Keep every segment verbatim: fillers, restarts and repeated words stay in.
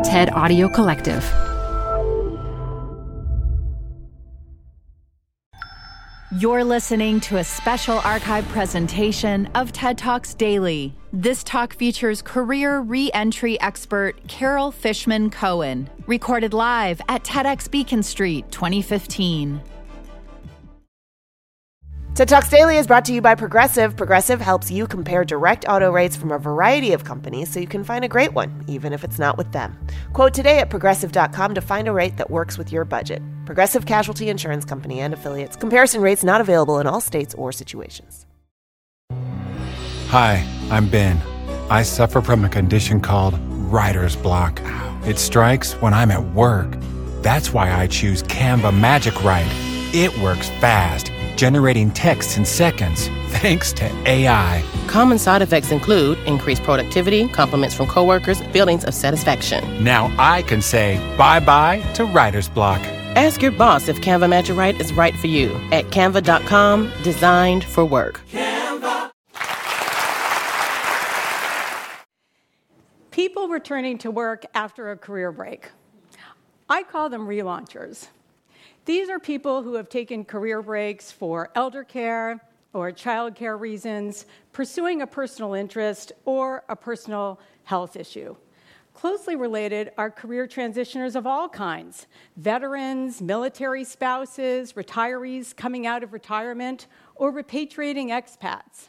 TED Audio Collective. You're listening to a special archive presentation of TED Talks Daily. This talk features career re-entry expert Carol Fishman Cohen, recorded live at TEDx Beacon Street twenty fifteen. TED Talks Daily is brought to you by Progressive. Progressive helps you compare direct auto rates from a variety of companies so you can find a great one, even if it's not with them. Quote today at progressive dot com to find a rate that works with your budget. Progressive Casualty Insurance Company and Affiliates. Comparison rates not available in all states or situations. Hi, I'm Ben. I suffer from a condition called writer's block. It strikes when I'm at work. That's why I choose Canva Magic Write. It works fast, generating texts in seconds, thanks to A I. Common side effects include increased productivity, compliments from coworkers, feelings of satisfaction. Now I can say bye-bye to writer's block. Ask your boss if Canva Magic Write is right for you at canva dot com, designed for work. Canva. People returning to work after a career break. I call them relaunchers. These are people who have taken career breaks for elder care or child care reasons, pursuing a personal interest, or a personal health issue. Closely related are career transitioners of all kinds: veterans, military spouses, retirees coming out of retirement, or repatriating expats.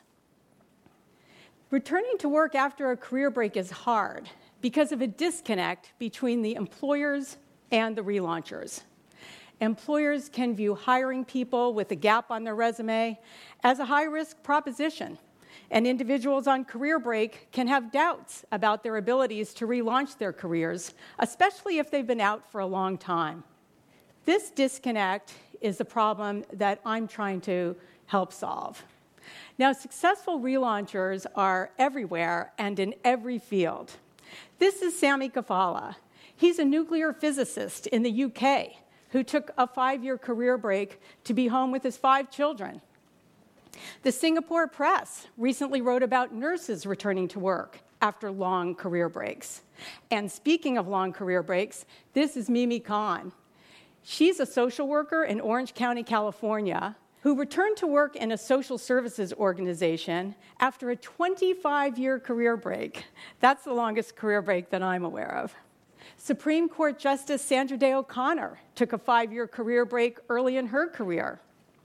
Returning to work after a career break is hard because of a disconnect between the employers and the relaunchers. Employers can view hiring people with a gap on their resume as a high-risk proposition, and individuals on career break can have doubts about their abilities to relaunch their careers, especially if they've been out for a long time. This disconnect is the problem that I'm trying to help solve. Now, successful relaunchers are everywhere and in every field. This is Sami Kafala. He's a nuclear physicist in the U K who took a five-year career break to be home with his five children. The Singapore Press recently wrote about nurses returning to work after long career breaks. And speaking of long career breaks, this is Mimi Khan. She's a social worker in Orange County, California, who returned to work in a social services organization after a twenty-five-year career break. That's the longest career break that I'm aware of. Supreme Court Justice Sandra Day O'Connor took a five-year career break early in her career.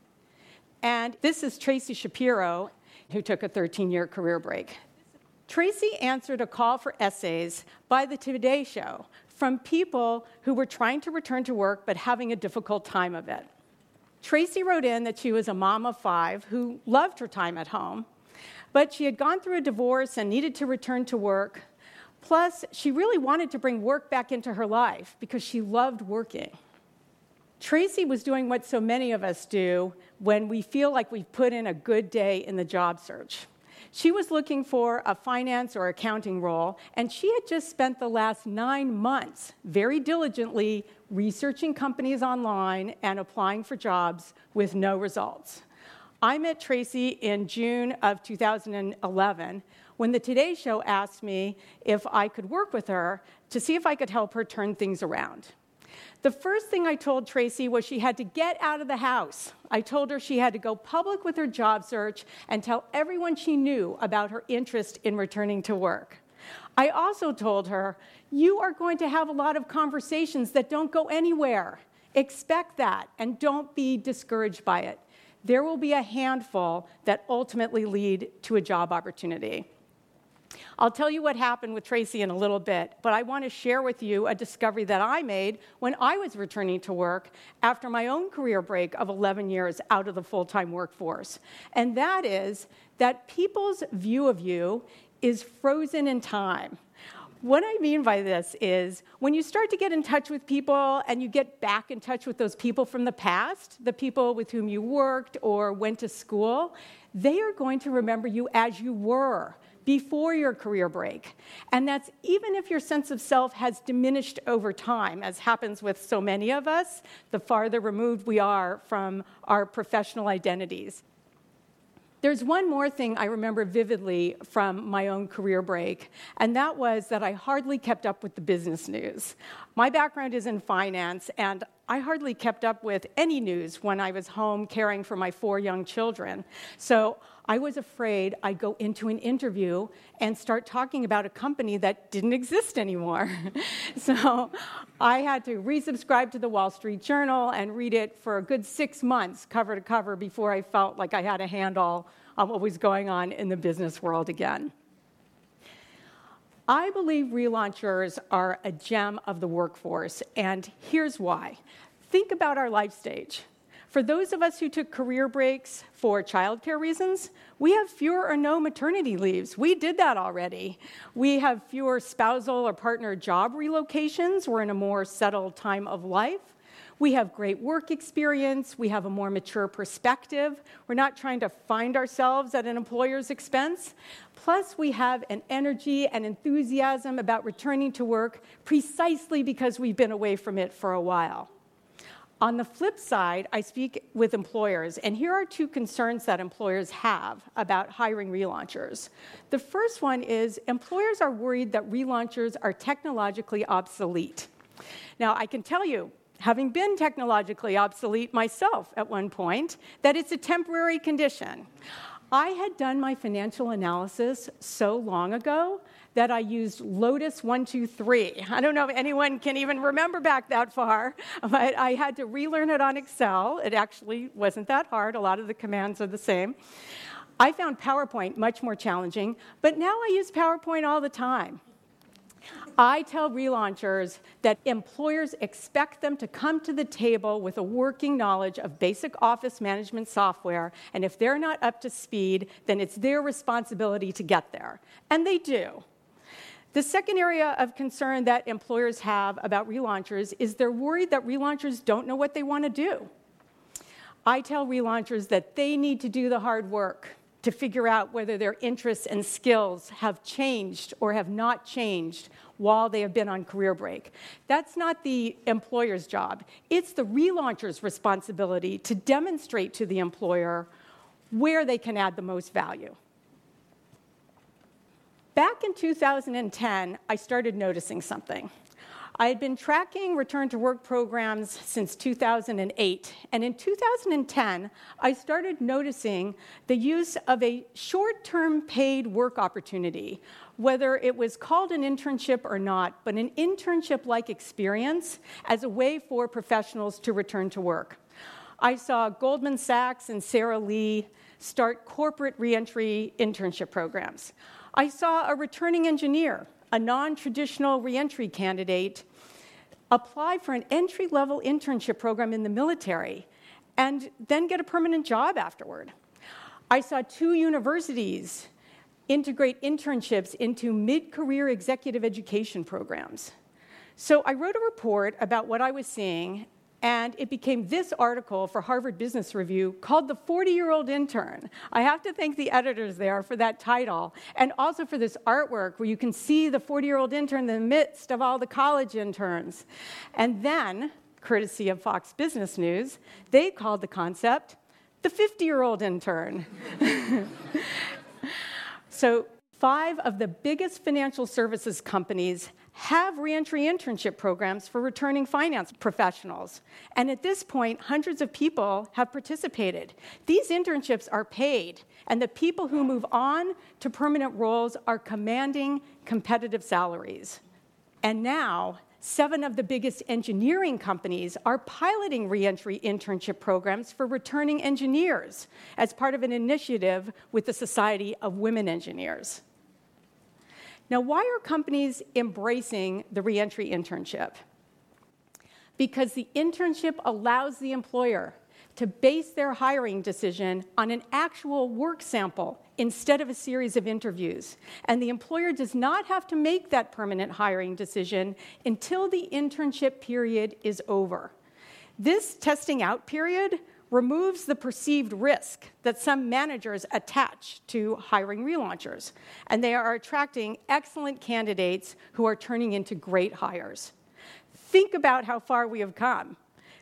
And this is Tracy Shapiro, who took a thirteen-year career break. Tracy answered a call for essays by the Today Show from people who were trying to return to work but having a difficult time of it. Tracy wrote in that she was a mom of five who loved her time at home, but she had gone through a divorce and needed to return to work. Plus, she really wanted to bring work back into her life because she loved working. Tracy was doing what so many of us do when we feel like we've put in a good day in the job search. She was looking for a finance or accounting role, and she had just spent the last nine months very diligently researching companies online and applying for jobs with no results. I met Tracy in June of two thousand eleven when the Today Show asked me if I could work with her to see if I could help her turn things around. The first thing I told Tracy was she had to get out of the house. I told her she had to go public with her job search and tell everyone she knew about her interest in returning to work. I also told her, you are going to have a lot of conversations that don't go anywhere. Expect that and don't be discouraged by it. There will be a handful that ultimately lead to a job opportunity. I'll tell you what happened with Tracy in a little bit, but I want to share with you a discovery that I made when I was returning to work after my own career break of eleven years out of the full-time workforce. And that is that people's view of you is frozen in time. What I mean by this is when you start to get in touch with people and you get back in touch with those people from the past, the people with whom you worked or went to school, they are going to remember you as you were before your career break. And that's even if your sense of self has diminished over time, as happens with so many of us, the farther removed we are from our professional identities. There's one more thing I remember vividly from my own career break, and that was that I hardly kept up with the business news. My background is in finance, and I hardly kept up with any news when I was home caring for my four young children. So I was afraid I'd go into an interview and start talking about a company that didn't exist anymore. So I had to resubscribe to the Wall Street Journal and read it for a good six months, cover to cover, before I felt like I had a handle on what was going on in the business world again. I believe relaunchers are a gem of the workforce, and here's why. Think about our life stage. For those of us who took career breaks for childcare reasons, we have fewer or no maternity leaves. We did that already. We have fewer spousal or partner job relocations. We're in a more settled time of life. We have great work experience. We have a more mature perspective. We're not trying to find ourselves at an employer's expense. Plus, we have an energy and enthusiasm about returning to work precisely because we've been away from it for a while. On the flip side, I speak with employers, and here are two concerns that employers have about hiring relaunchers. The first one is employers are worried that relaunchers are technologically obsolete. Now, I can tell you, having been technologically obsolete myself at one point, that it's a temporary condition. I had done my financial analysis so long ago that I used Lotus one two three. I don't know if anyone can even remember back that far, but I had to relearn it on Excel. It actually wasn't that hard. A lot of the commands are the same. I found PowerPoint much more challenging, but now I use PowerPoint all the time. I tell relaunchers that employers expect them to come to the table with a working knowledge of basic office management software, and if they're not up to speed, then it's their responsibility to get there. And they do. The second area of concern that employers have about relaunchers is they're worried that relaunchers don't know what they want to do. I tell relaunchers that they need to do the hard work to figure out whether their interests and skills have changed or have not changed while they have been on career break. That's not the employer's job. It's the relauncher's responsibility to demonstrate to the employer where they can add the most value. Back in two thousand ten, I started noticing something. I had been tracking return-to-work programs since two thousand eight, and in two thousand ten, I started noticing the use of a short-term paid work opportunity, whether it was called an internship or not, but an internship-like experience as a way for professionals to return to work. I saw Goldman Sachs and Sara Lee start corporate reentry internship programs. I saw a returning engineer, a non-traditional reentry candidate, apply for an entry-level internship program in the military and then get a permanent job afterward. I saw two universities integrate internships into mid-career executive education programs. So I wrote a report about what I was seeing, and it became this article for Harvard Business Review called The forty-Year-Old Intern. I have to thank the editors there for that title, and also for this artwork where you can see the forty-year-old intern in the midst of all the college interns. And then, courtesy of Fox Business News, they called the concept the fifty-year-old intern. So five of the biggest financial services companies have reentry internship programs for returning finance professionals. And at this point, hundreds of people have participated. These internships are paid, and the people who move on to permanent roles are commanding competitive salaries. And now, seven of the biggest engineering companies are piloting reentry internship programs for returning engineers as part of an initiative with the Society of Women Engineers. Now, why are companies embracing the reentry internship? Because the internship allows the employer to base their hiring decision on an actual work sample instead of a series of interviews. And the employer does not have to make that permanent hiring decision until the internship period is over. This testing out period removes the perceived risk that some managers attach to hiring relaunchers, and they are attracting excellent candidates who are turning into great hires. Think about how far we have come.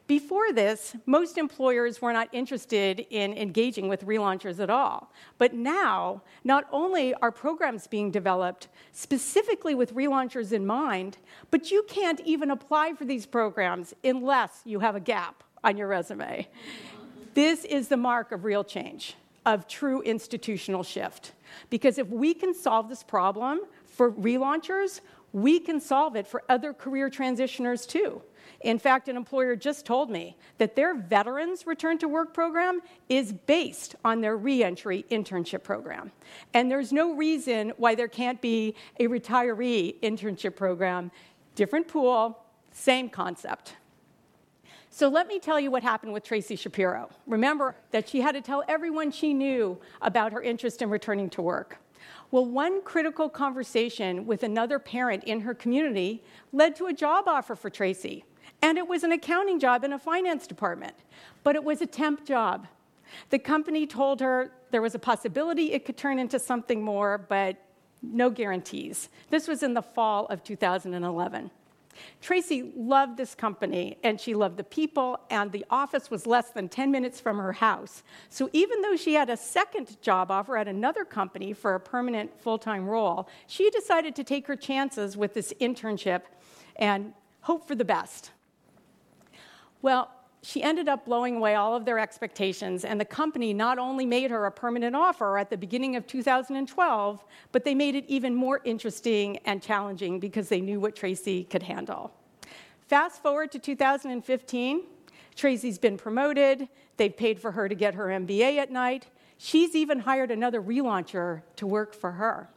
Before this, most employers were not interested in engaging with relaunchers at all. But now, not only are programs being developed specifically with relaunchers in mind, but you can't even apply for these programs unless you have a gap on your resume. This is the mark of real change, of true institutional shift. Because if we can solve this problem for relaunchers, we can solve it for other career transitioners too. In fact, an employer just told me that their Veterans Return to Work program is based on their reentry internship program. And there's no reason why there can't be a retiree internship program. Different pool, same concept. So let me tell you what happened with Tracy Shapiro. Remember that she had to tell everyone she knew about her interest in returning to work. Well, one critical conversation with another parent in her community led to a job offer for Tracy. And it was an accounting job in a finance department, but it was a temp job. The company told her there was a possibility it could turn into something more, but no guarantees. This was in the fall of two thousand eleven. Tracy loved this company, and she loved the people, and the office was less than ten minutes from her house. So even though she had a second job offer at another company for a permanent full-time role, she decided to take her chances with this internship and hope for the best. Well, she ended up blowing away all of their expectations, and the company not only made her a permanent offer at the beginning of two thousand twelve, but they made it even more interesting and challenging because they knew what Tracy could handle. Fast forward to two thousand fifteen, Tracy's been promoted, they've paid for her to get her M B A at night, she's even hired another relauncher to work for her.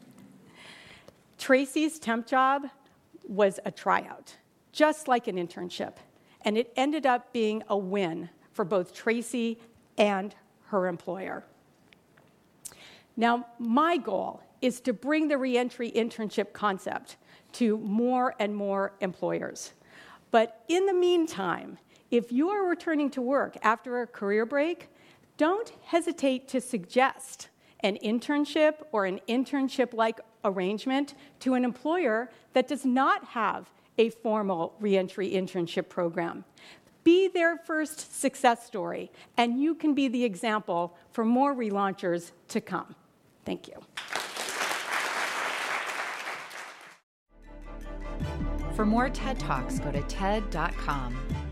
Tracy's temp job was a tryout, just like an internship. And it ended up being a win for both Tracy and her employer. Now, my goal is to bring the reentry internship concept to more and more employers. But in the meantime, if you are returning to work after a career break, don't hesitate to suggest an internship or an internship-like arrangement to an employer that does not have a formal reentry internship program. Be their first success story, and you can be the example for more relaunchers to come. Thank you. For more TED Talks, go to T E D dot com.